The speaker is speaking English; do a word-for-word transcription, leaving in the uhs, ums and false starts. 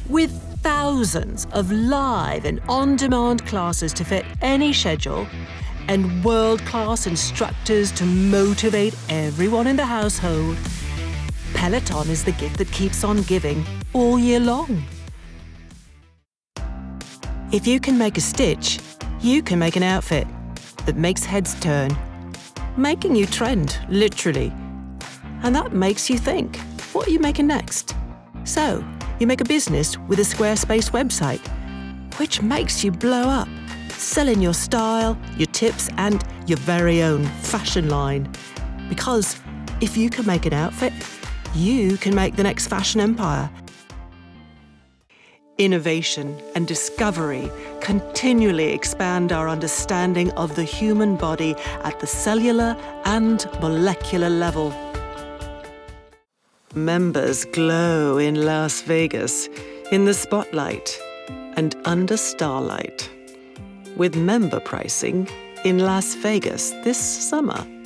With thousands of live and on-demand classes to fit any schedule and world-class instructors to motivate everyone in the household, Peloton is the gift that keeps on giving all year long. If you can make a stitch, you can make an outfit that makes heads turn, making you trend, literally. And that makes you think, what are you making next? So, you make a business with a Squarespace website, which makes you blow up, selling your style, your tips, and your very own fashion line. Because if you can make an outfit, you can make the next fashion empire. Innovation and discovery continually expand our understanding of the human body at the cellular and molecular level. Members glow in Las Vegas, in the spotlight and under starlight, with member pricing in Las Vegas this summer.